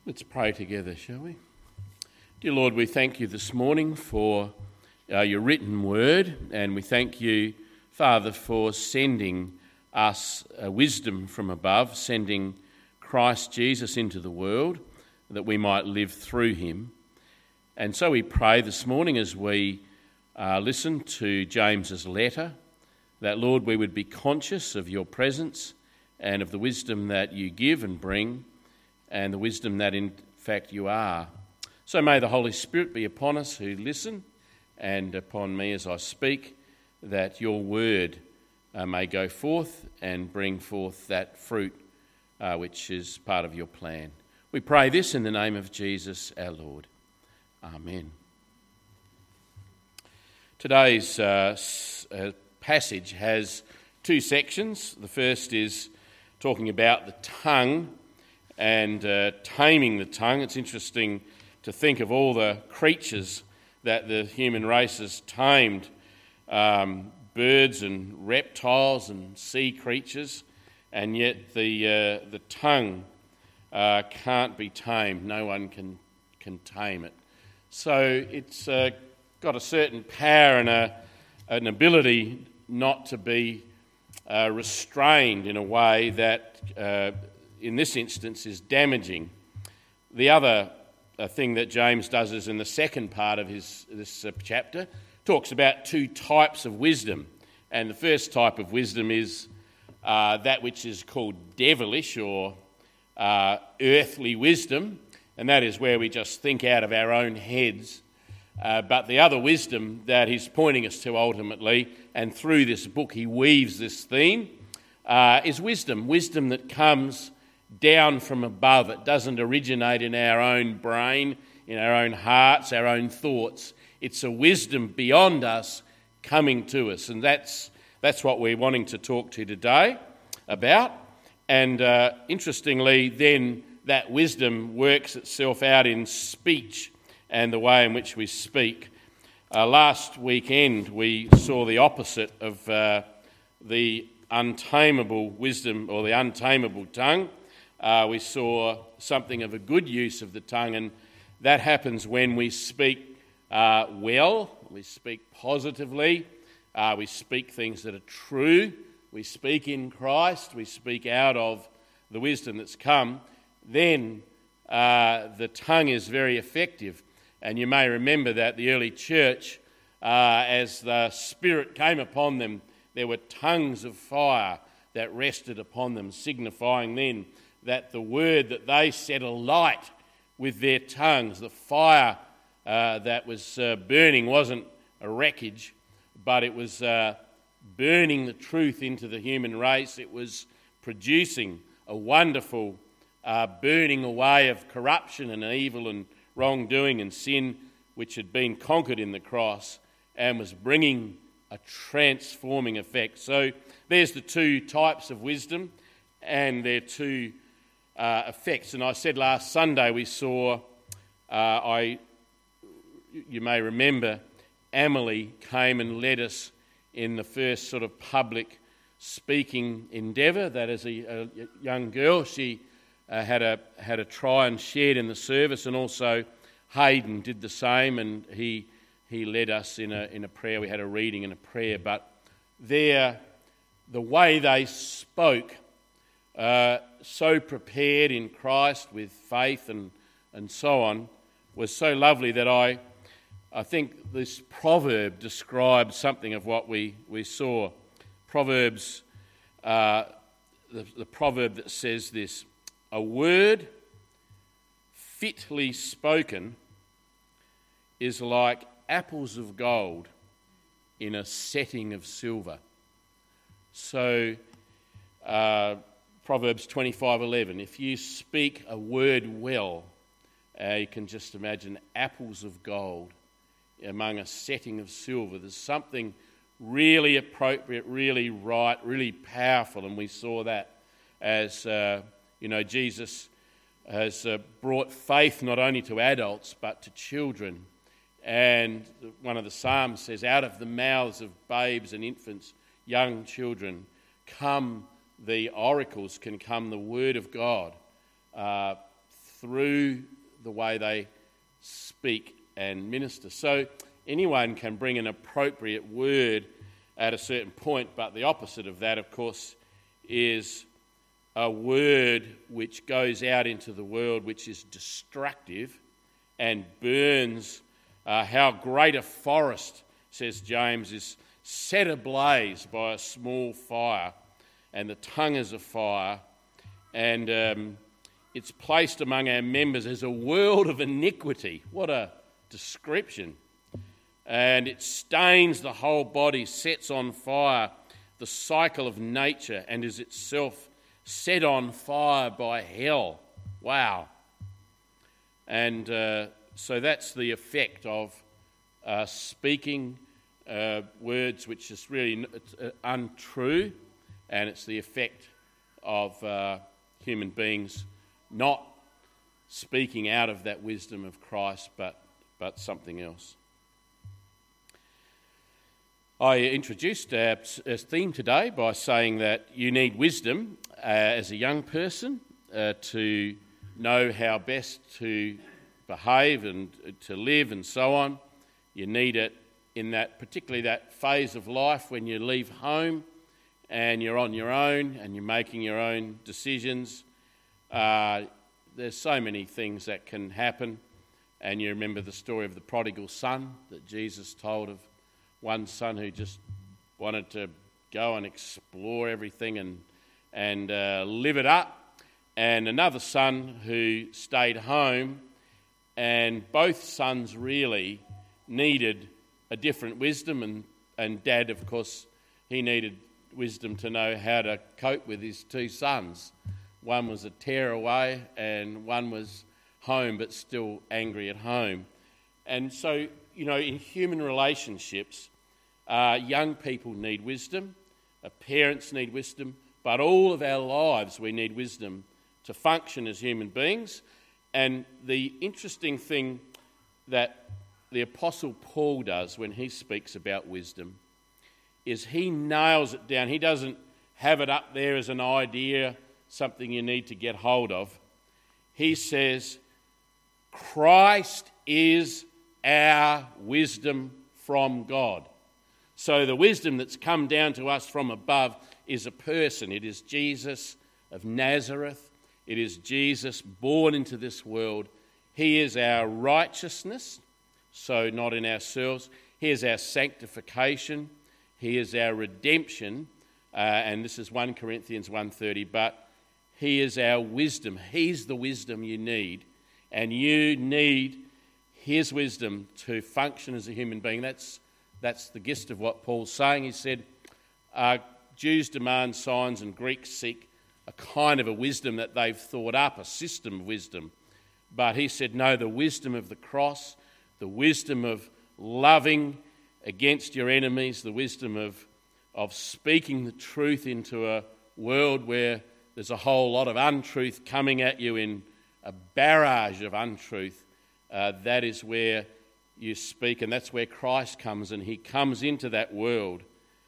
Let's pray together, shall we? Dear Lord, we thank you this morning for your written word, and we thank you, Father, for sending us wisdom from above, sending Christ Jesus into the world that we might live through him. And so we pray this morning as we listen to James's letter, that, Lord, we would be conscious of your presence and of the wisdom that you give and bring, and the wisdom that in fact you are. So may the Holy Spirit be upon us who listen, and upon me as I speak, that your word may go forth and bring forth that fruit which is part of your plan. We pray this in the name of Jesus our Lord. Amen. Today's passage has two sections. The first is talking about the tongue and taming the tongue. It's interesting to think of all the creatures that the human race has tamed, birds and reptiles and sea creatures, and yet the tongue can't be tamed. No one can tame it. So it's got a certain power and an ability not to be restrained in a way that in this instance is damaging. The other thing that James does is in the second part of this chapter, talks about two types of wisdom. And the first type of wisdom is that which is called devilish or earthly wisdom, and that is where we just think out of our own heads. But the other wisdom that he's pointing us to ultimately, and through this book he weaves this theme, is wisdom that comes down from above. It doesn't originate in our own brain, in our own hearts, our own thoughts. It's a wisdom beyond us coming to us, and that's what we're wanting to talk to today about. And interestingly, then that wisdom works itself out in speech and the way in which we speak. Last weekend we saw the opposite of the untamable wisdom or the untamable tongue. We saw something of a good use of the tongue, and that happens when we speak well, we speak positively, we speak things that are true, we speak in Christ, we speak out of the wisdom that's come. Then the tongue is very effective. And you may remember that the early church, as the Spirit came upon them, there were tongues of fire that rested upon them, signifying then that the word that they set alight with their tongues, the fire that was burning wasn't a wreckage, but it was burning the truth into the human race. It was producing a wonderful burning away of corruption and evil and wrongdoing and sin which had been conquered in the cross, and was bringing a transforming effect. So there's the two types of wisdom and their two effects. And I said last Sunday we saw, you may remember, Emily came and led us in the first sort of public speaking endeavour. That as a young girl, she had a try and shared in the service, and also Hayden did the same, and he led us in a prayer. We had a reading and a prayer, but the way they spoke, so prepared in Christ with faith and so on, was so lovely that I think this proverb describes something of what we saw. Proverbs, the proverb that says this: a word fitly spoken is like apples of gold in a setting of silver. So, Proverbs 25:11, if you speak a word well, you can just imagine apples of gold among a setting of silver. There's something really appropriate, really right, really powerful, and we saw that as Jesus has brought faith not only to adults but to children. And one of the Psalms says, out of the mouths of babes and infants, young children, come the oracles, can come the word of God through the way they speak and minister. So anyone can bring an appropriate word at a certain point, but the opposite of that, of course, is a word which goes out into the world which is destructive and burns. How great a forest, says James, is set ablaze by a small fire, and the tongue is a fire, and it's placed among our members as a world of iniquity. What a description. And it stains the whole body, sets on fire the cycle of nature, and is itself set on fire by hell. Wow. And so that's the effect of speaking words which is really untrue, and it's the effect of human beings not speaking out of that wisdom of Christ, but something else. I introduced our theme today by saying that you need wisdom as a young person to know how best to behave and to live and so on. You need it in that, particularly that phase of life when you leave home and you're on your own and you're making your own decisions. There's so many things that can happen, and you remember the story of the prodigal son that Jesus told of one son who just wanted to go and explore everything and live it up, and another son who stayed home, and both sons really needed a different wisdom, and Dad, of course, he needed wisdom to know how to cope with his two sons. One was a tearaway and one was home but still angry at home. And so, in human relationships, young people need wisdom, parents need wisdom, but all of our lives we need wisdom to function as human beings. And the interesting thing that the Apostle Paul does when he speaks about wisdom is he nails it down. He doesn't have it up there as an idea, something you need to get hold of. He says, Christ is our wisdom from God. So the wisdom that's come down to us from above is a person. It is Jesus of Nazareth. It is Jesus born into this world. He is our righteousness, so not in ourselves. He is our sanctification. He is our redemption. And this is 1 Corinthians 1:30. But he is our wisdom. He's the wisdom you need. And you need his wisdom to function as a human being. That's the gist of what Paul's saying. He said, Jews demand signs and Greeks seek a kind of a wisdom that they've thought up, a system of wisdom. But he said, no, the wisdom of the cross, the wisdom of loving against your enemies, the wisdom of speaking the truth into a world where there's a whole lot of untruth coming at you in a barrage of untruth. That is where you speak, and that's where Christ comes, and he comes into that world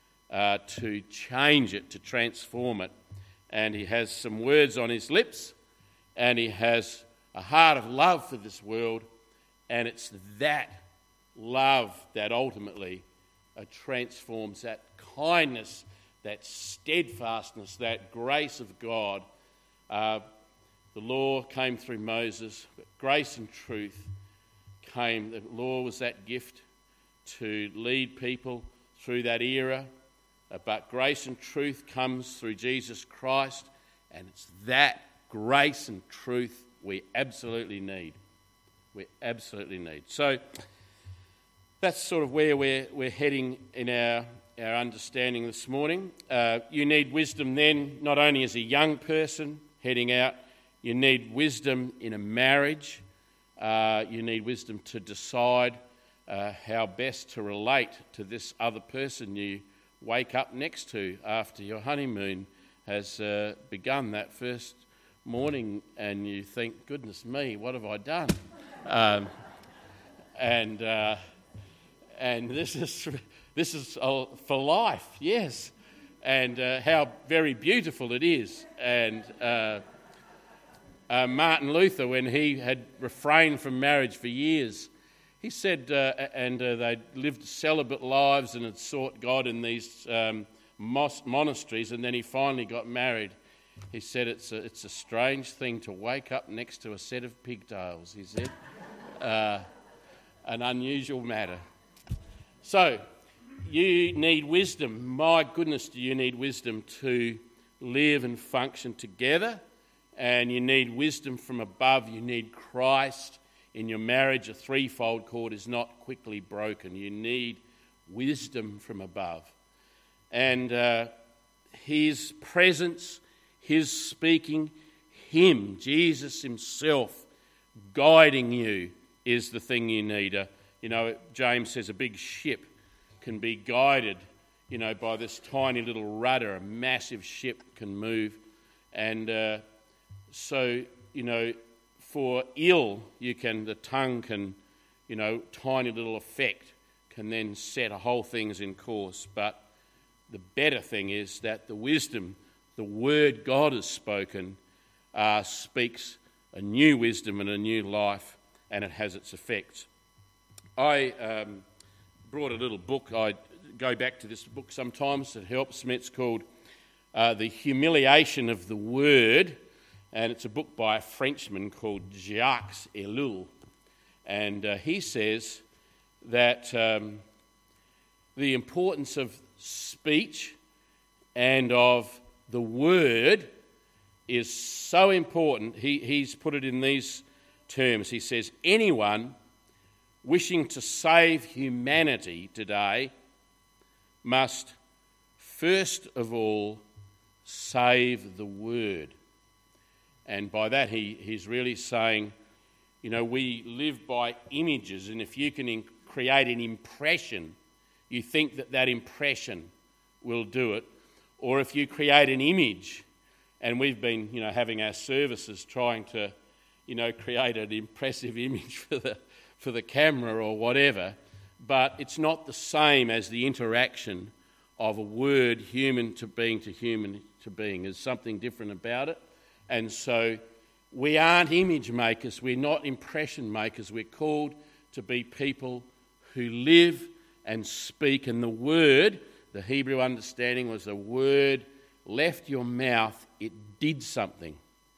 to change it, to transform it. And he has some words on his lips, and he has a heart of love for this world, and it's that love that ultimately transforms, that kindness, that steadfastness, that grace of God. The law came through Moses, but grace and truth came. The law was that gift to lead people through that era, but grace and truth comes through Jesus Christ, and it's that grace and truth we absolutely need. We absolutely need. So that's sort of where we're heading in our understanding this morning. You need wisdom then, not only as a young person heading out, you need wisdom in a marriage. You need wisdom to decide how best to relate to this other person you wake up next to after your honeymoon has begun that first morning, and you think, goodness me, what have I done? And this is for life, yes, and how very beautiful it is, and Martin Luther, when he had refrained from marriage for years, he said, they lived celibate lives and had sought God in these monasteries, and then he finally got married. He said it's a strange thing to wake up next to a set of pigtails, he said. An unusual matter. So, you need wisdom. My goodness, do you need wisdom to live and function together? And you need wisdom from above. You need Christ. In your marriage, a threefold cord is not quickly broken. You need wisdom from above. And his presence, his speaking, him, Jesus himself, guiding you is the thing you need. James says a big ship can be guided, by this tiny little rudder. A massive ship can move. And for ill, the tongue can, tiny little effect can then set a whole thing's in course. But the better thing is that the wisdom, the word God has spoken, speaks a new wisdom and a new life, and it has its effects. I brought a little book. I go back to this book sometimes. It helps me. It's called The Humiliation of the Word, and it's a book by a Frenchman called Jacques Ellul. And he says that the importance of speech and of the word is so important. He's put it in these terms. He says, anyone wishing to save humanity today must first of all save the word. And by that he's really saying, we live by images, and if you can create an impression, you think that impression will do it. Or if you create an image, and we've been, having our services trying to, create an impressive image for the camera or whatever, but it's not the same as the interaction of a word, human to being to human to being. There's something different about it. And so we aren't image makers, we're not impression makers. We're called to be people who live and speak. And the word, the Hebrew understanding was the word left your mouth, it did something.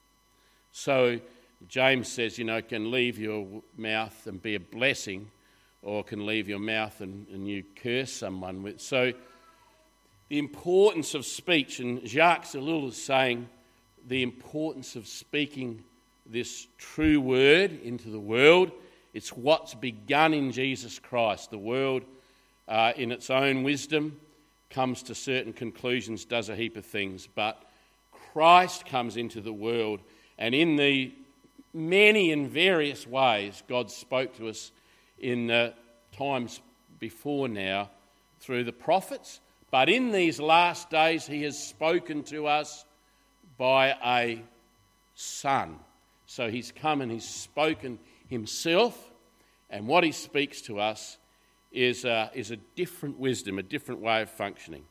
So James says, can leave your mouth and be a blessing, or can leave your mouth and you curse someone with. So the importance of speech, and Jacques Ellul is saying the importance of speaking this true word into the world. It's what's begun in Jesus Christ. The world, in its own wisdom, comes to certain conclusions, does a heap of things, but Christ comes into the world, and in the many and various ways God spoke to us in times before now through the prophets, but in these last days he has spoken to us by a Son. So he's come and he's spoken himself, and what he speaks to us is a different wisdom, a different way of functioning.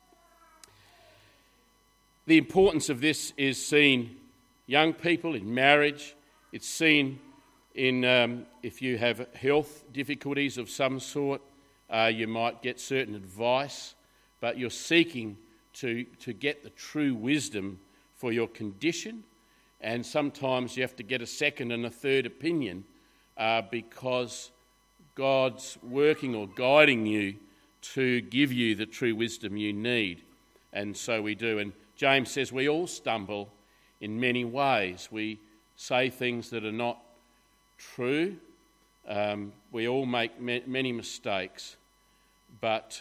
The importance of this is seen, young people, in marriage. It's seen in if you have health difficulties of some sort, you might get certain advice, but you're seeking to get the true wisdom for your condition, and sometimes you have to get a second and a third opinion because God's working or guiding you to give you the true wisdom you need. And so we do. And James says we all stumble in many ways. We say things that are not true. We all make many mistakes. But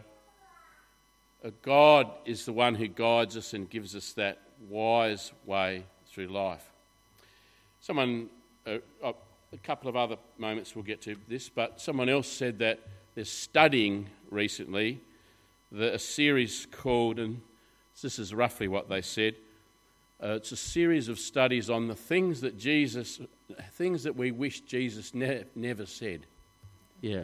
God is the one who guides us and gives us that wise way through life. A couple of other moments we'll get to this, but someone else said that they're studying recently a series called, and this is roughly what they said, it's a series of studies on the things that we wish Jesus never said. Yeah.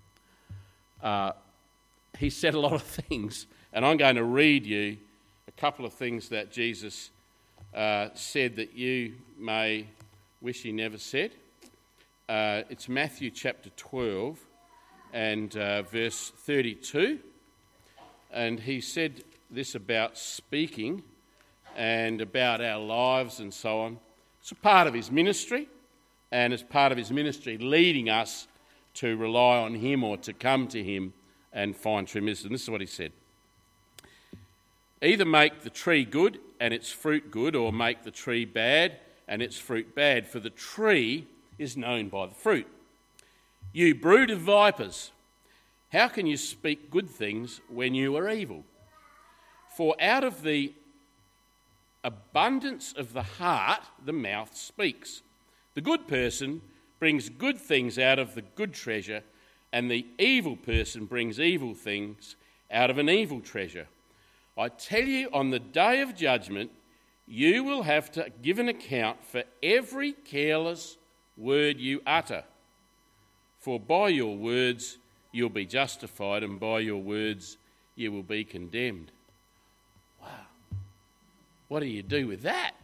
He said a lot of things, and I'm going to read you a couple of things that Jesus said that you may wish he never said. It's Matthew chapter 12 and verse 32. And he said this about speaking and about our lives and so on. It's a part of his ministry, and it's part of his ministry leading us to rely on him or to come to him and find true wisdom. This is what he said. Either make the tree good and its fruit good, or make the tree bad and its fruit bad, for the tree is known by the fruit. You brood of vipers, how can you speak good things when you are evil? For out of the abundance of the heart, the mouth speaks. The good person brings good things out of the good treasure, and the evil person brings evil things out of an evil treasure. I tell you, on the day of judgment, you will have to give an account for every careless word you utter. For by your words you'll be justified, and by your words you will be condemned. Wow. What do you do with that?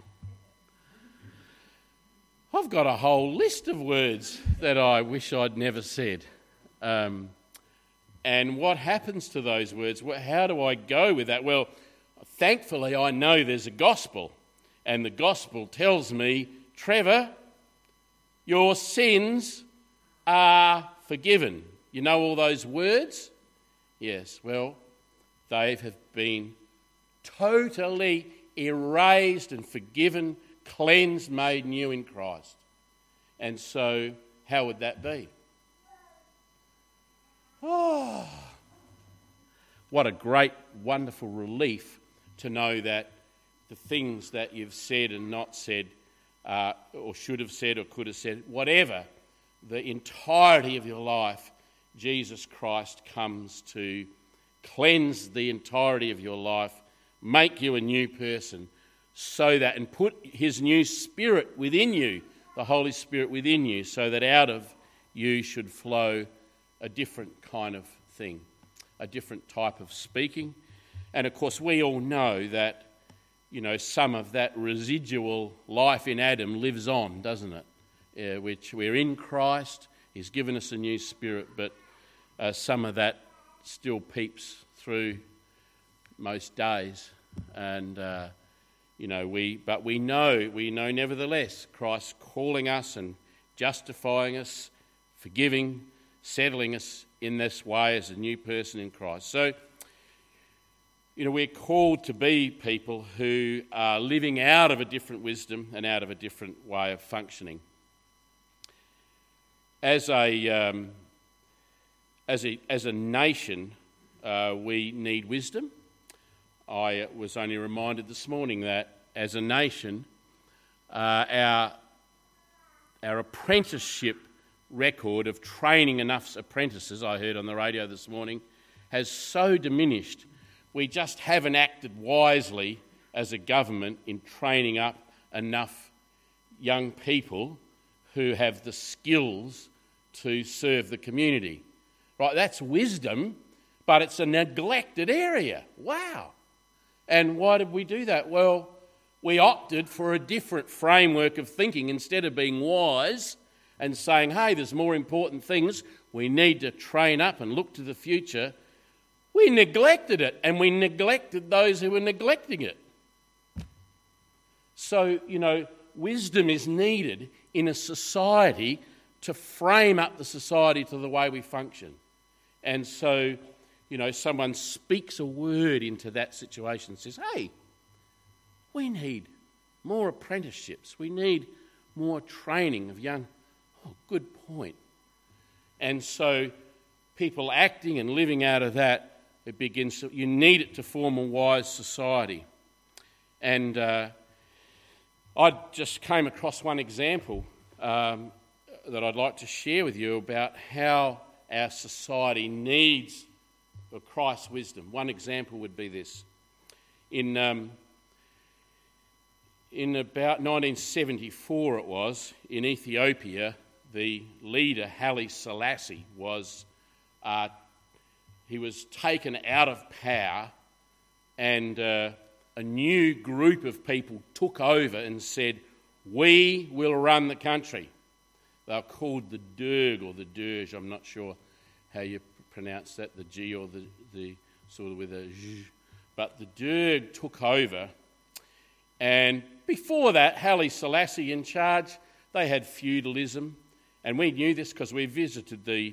I've got a whole list of words that I wish I'd never said. And what happens to those words? How do I go with that? Well, thankfully I know there's a gospel, and the gospel tells me, Trevor, your sins are forgiven. You know all those words? Yes, well, they have been totally erased and forgiven, cleansed, made new in Christ. And so, how would that be? Oh, what a great, wonderful relief to know that the things that you've said and not said, or should have said or could have said, whatever, the entirety of your life, Jesus Christ comes to cleanse the entirety of your life, make you a new person, so that, and put his new spirit within you, the Holy Spirit within you, so that out of you should flow a different kind of thing, a different type of speaking. And of course we all know that, you know, some of that residual life in Adam lives on, doesn't it? Which we're in Christ, he's given us a new spirit, but some of that still peeps through most days. And we know nevertheless Christ calling us and justifying us, forgiving, settling us in this way as a new person in Christ. So, you know, we're called to be people who are living out of a different wisdom and out of a different way of functioning. As a nation, we need wisdom. I was only reminded this morning that as a nation, our apprenticeship record of training enough apprentices, I heard on the radio this morning, has so diminished. We just haven't acted wisely as a government in training up enough young people who have the skills to serve the community. Right, that's wisdom, but it's a neglected area. Wow. And why did we do that? Well, we opted for a different framework of thinking. Instead of being wise and saying, hey, there's more important things, we need to train up and look to the future, we neglected it, and we neglected those who were neglecting it. So, you know, wisdom is needed in a society to frame up the society to the way we function. And so, you know, someone speaks a word into that situation and says, hey, we need more apprenticeships. We need more training of young. Oh, good point. And so people acting and living out of that, it begins to, you need it to form a wise society. And I just came across one example that I'd like to share with you about how our society needs Christ's wisdom. One example would be this. In about 1974 it was, in Ethiopia, the leader Haile Selassie was taken out of power, and a new group of people took over and said, "We will run the country." They were called the Derg or the Dirge. I'm not sure how you pronounce that, the G or the sort of with a Z. But the Derg took over. And before that, Haile Selassie in charge, they had feudalism. And we knew this because we visited the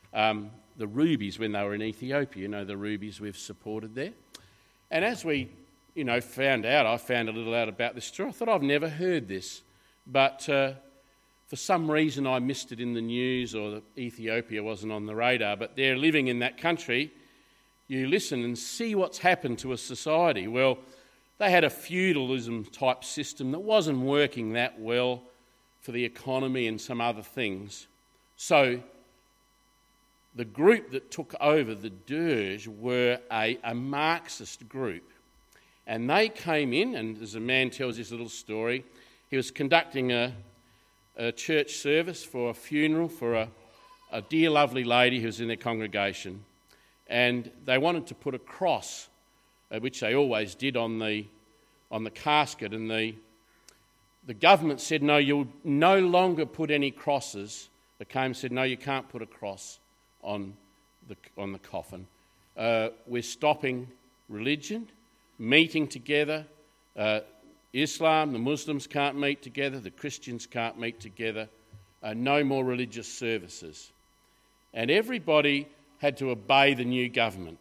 rubies when they were in Ethiopia, the rubies we've supported there. And as we, found out, I found a little out about this story. I thought, I've never heard this. But for some reason I missed it in the news, or Ethiopia wasn't on the radar. But they're living in that country. You listen and see what's happened to a society. Well, they had a feudalism type system that wasn't working that well for the economy and some other things. So the group that took over, the Dirge, were a Marxist group. And they came in, and as a man tells this little story, he was conducting a church service for a funeral for a dear lovely lady who was in their congregation. And they wanted to put a cross, which they always did, on the casket. And the government said, "No, you'll no longer put any crosses." They came and said, "No, you can't put a cross on the coffin. We're stopping religion, meeting together. Islam, the Muslims can't meet together, the Christians can't meet together. No more religious services." And everybody had to obey the new government.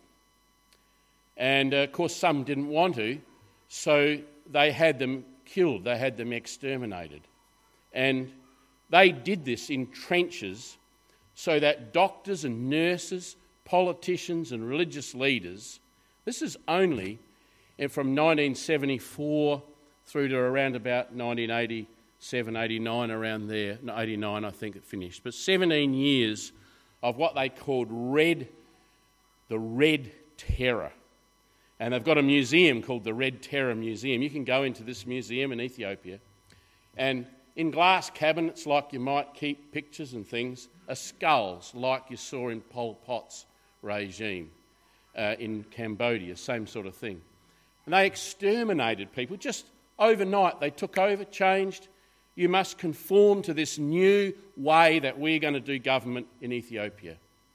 And of course some didn't want to, so they had them killed, they had them exterminated. And they did this in trenches so that doctors and nurses, politicians and religious leaders, this is only from 1974 through to around about 1987, 89, around there, no, 89 I think it finished, but 17 years of what they called the Red Terror. And they've got a museum called the Red Terror Museum. You can go into this museum in Ethiopia, and in glass cabinets, like you might keep pictures and things, are skulls like you saw in Pol Pot's regime in Cambodia, same sort of thing. And they exterminated people just overnight. They took over, changed. You must conform to this new way that we're going to do government in Ethiopia.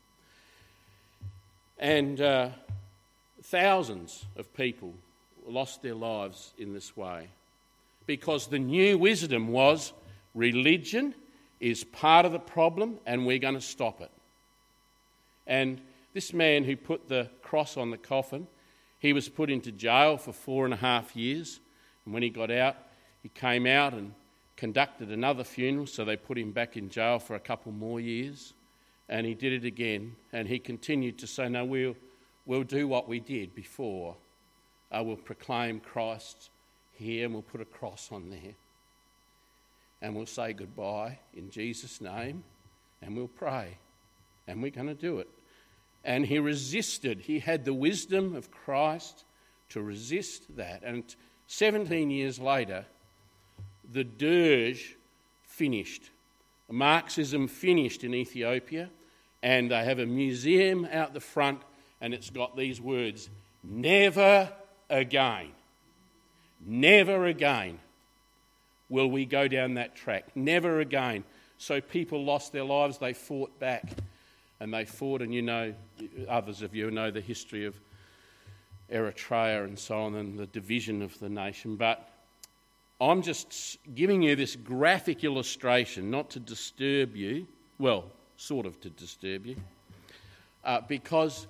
And thousands of people lost their lives in this way because the new wisdom was religion is part of the problem and we're going to stop it. And this man who put the cross on the coffin, he was put into jail for 4.5 years. And when he got out, he came out and conducted another funeral, so they put him back in jail for a couple more years. And he did it again, and he continued to say, "No, we'll do what we did before. We'll proclaim Christ here, and we'll put a cross on there. And we'll say goodbye in Jesus' name, and we'll pray. And we're going to do it." And he resisted. He had the wisdom of Christ to resist that. And 17 years later, the Dirge finished. Marxism finished in Ethiopia, and they have a museum out the front, and it's got these words, "Never again. Never again will we go down that track. Never again." So people lost their lives, they fought back. And they fought, and others of you know the history of Eritrea and so on, and the division of the nation. But I'm just giving you this graphic illustration, not to disturb you, well, sort of to disturb you, because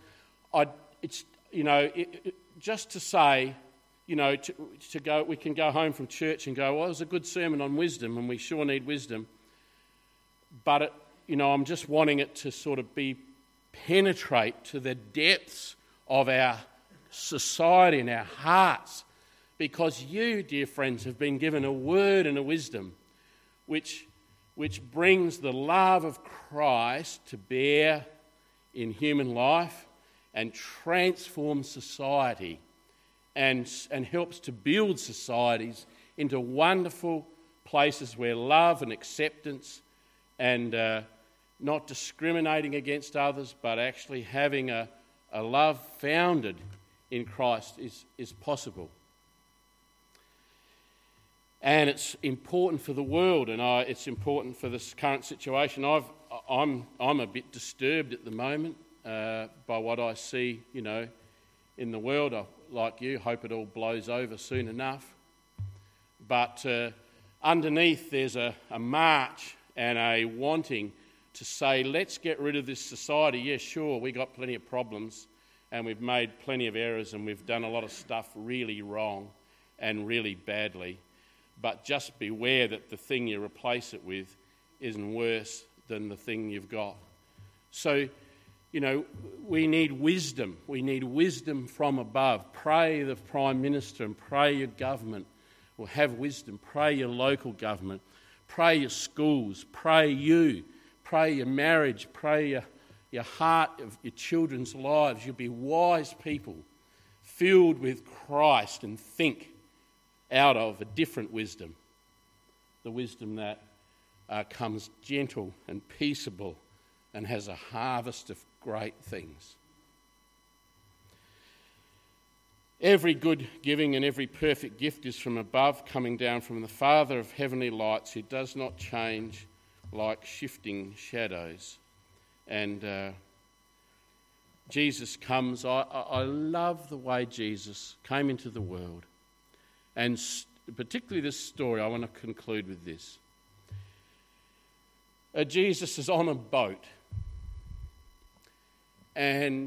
just to say, to go, we can go home from church and go, "Well, it was a good sermon on wisdom, and we sure need wisdom," but I'm just wanting it to sort of penetrate to the depths of our society and our hearts, because you, dear friends, have been given a word and a wisdom which brings the love of Christ to bear in human life and transforms society and helps to build societies into wonderful places where love and acceptance and not discriminating against others, but actually having a love founded in Christ is possible. And it's important for the world, and it's important for this current situation. I'm a bit disturbed at the moment by what I see, in the world. I, like you, hope it all blows over soon enough. But underneath there's a march and a wanting to say, let's get rid of this society. Yeah, sure, we got plenty of problems and we've made plenty of errors and we've done a lot of stuff really wrong and really badly. But just beware that the thing you replace it with isn't worse than the thing you've got. So, we need wisdom. We need wisdom from above. Pray the Prime Minister and pray your government will have wisdom. Pray your local government. Pray your schools. Pray you. Pray your marriage. Pray your heart of your children's lives. You'll be wise people filled with Christ and think out of a different wisdom, the wisdom that comes gentle and peaceable and has a harvest of great things. Every good giving and every perfect gift is from above, coming down from the Father of heavenly lights, who does not change like shifting shadows. And Jesus comes. I love the way Jesus came into the world. And particularly this story, I want to conclude with this. Jesus is on a boat, and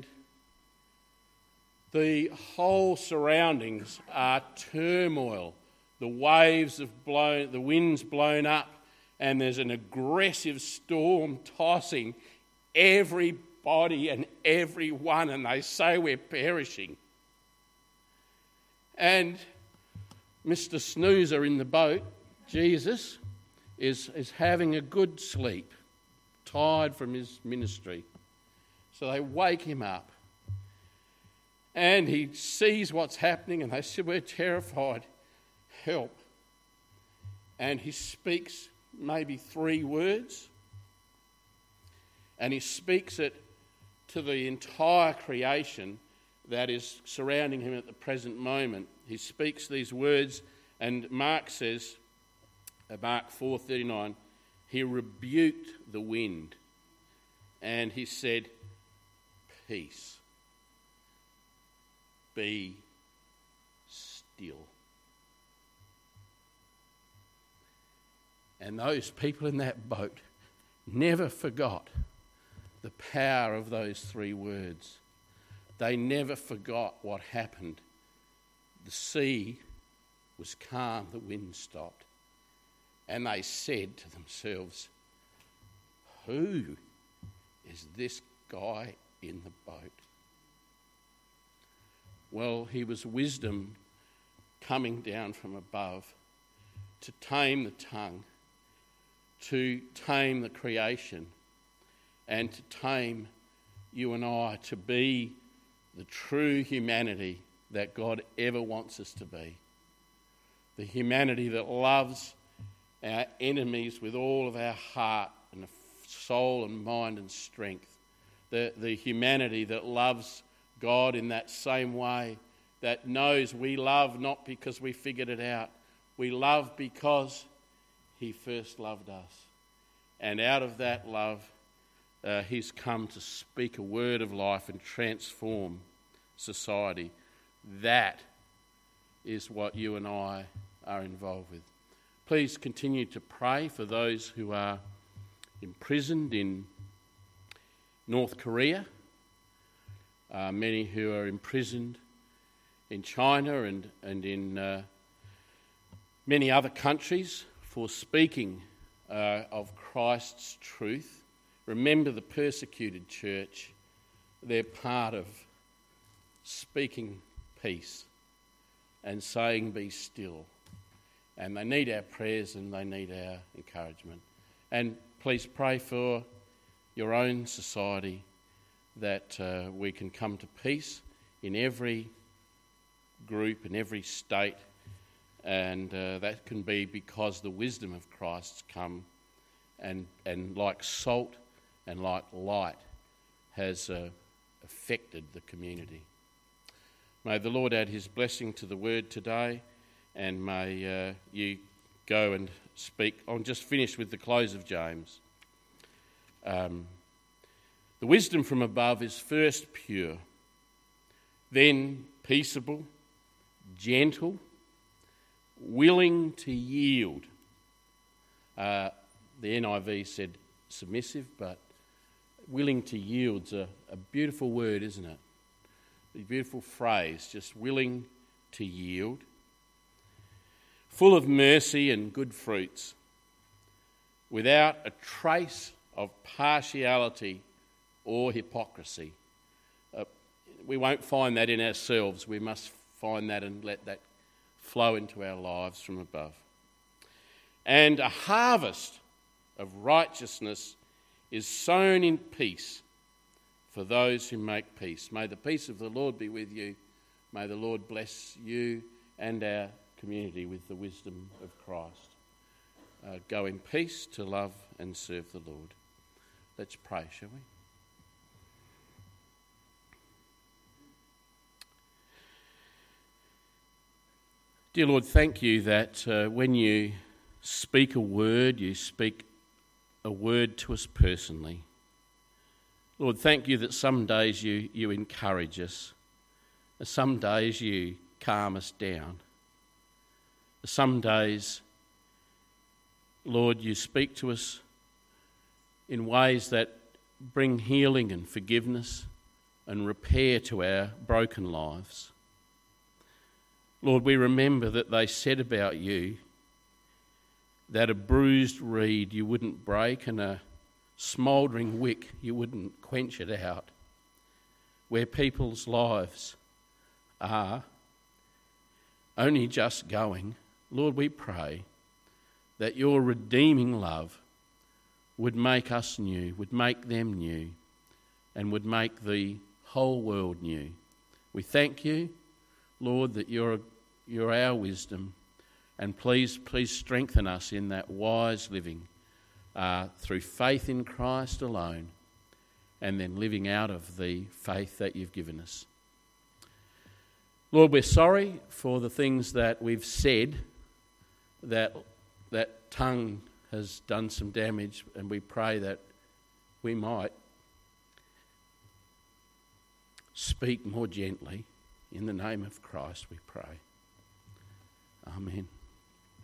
the whole surroundings are turmoil. The waves have blown, the wind's blown up, and there's an aggressive storm tossing everybody and everyone, and they say we're perishing. And Mr. Snoozer in the boat, Jesus, is having a good sleep, tired from his ministry. So they wake him up. And he sees what's happening, and they said, we're terrified. Help. And he speaks maybe 3 words. And he speaks it to the entire creation that is surrounding him at the present moment. He speaks these words, and Mark says, Mark 4:39, he rebuked the wind, and he said, peace, be still. And those people in that boat never forgot the power of those 3 words. They never forgot what happened. The sea was calm, the wind stopped. And they said to themselves, who is this guy in the boat? Well, he was wisdom coming down from above to tame the tongue, to tame the creation, and to tame you and I to be the true humanity that God ever wants us to be. The humanity that loves our enemies with all of our heart and soul and mind and strength. The humanity that loves God in that same way, that knows we love not because we figured it out. We love because he first loved us. And out of that love, he's come to speak a word of life and transform society. That is what you and I are involved with. Please continue to pray for those who are imprisoned in North Korea, many who are imprisoned in China and in many other countries for speaking of Christ's truth. Remember the persecuted church. They're part of speaking peace and saying be still. And they need our prayers and they need our encouragement. And please pray for your own society that we can come to peace in every group, in every state, and that can be because the wisdom of Christ's come and like salt and like light has affected the community. May the Lord add his blessing to the word today, and may you go and speak. I'll just finish with the close of James. The wisdom from above is first pure, then peaceable, gentle, willing to yield. The NIV said submissive, but willing to yield's a beautiful word, isn't it? A beautiful phrase, just willing to yield. Full of mercy and good fruits, without a trace of partiality or hypocrisy. We won't find that in ourselves. We must find that and let that flow into our lives from above. And a harvest of righteousness is sown in peace for those who make peace. May the peace of the Lord be with you. May the Lord bless you and our community with the wisdom of Christ. Go in peace to love and serve the Lord. Let's pray, shall we? Dear Lord, thank you that when you speak a word, you speak a word to us personally. Lord, thank you that some days you encourage us. Some days you calm us down. Some days, Lord, you speak to us in ways that bring healing and forgiveness and repair to our broken lives. Lord, we remember that they said about you that a bruised reed you wouldn't break and a smouldering wick you wouldn't quench it out. Where people's lives are only just going, Lord, we pray that your redeeming love would make us new, would make them new, and would make the whole world new. We thank you, Lord, that you're our wisdom, and please strengthen us in that wise living through faith in Christ alone, and then living out of the faith that you've given us. Lord, we're sorry for the things that we've said, that tongue has done some damage, and we pray that we might speak more gently. In the name of Christ we pray. Amen.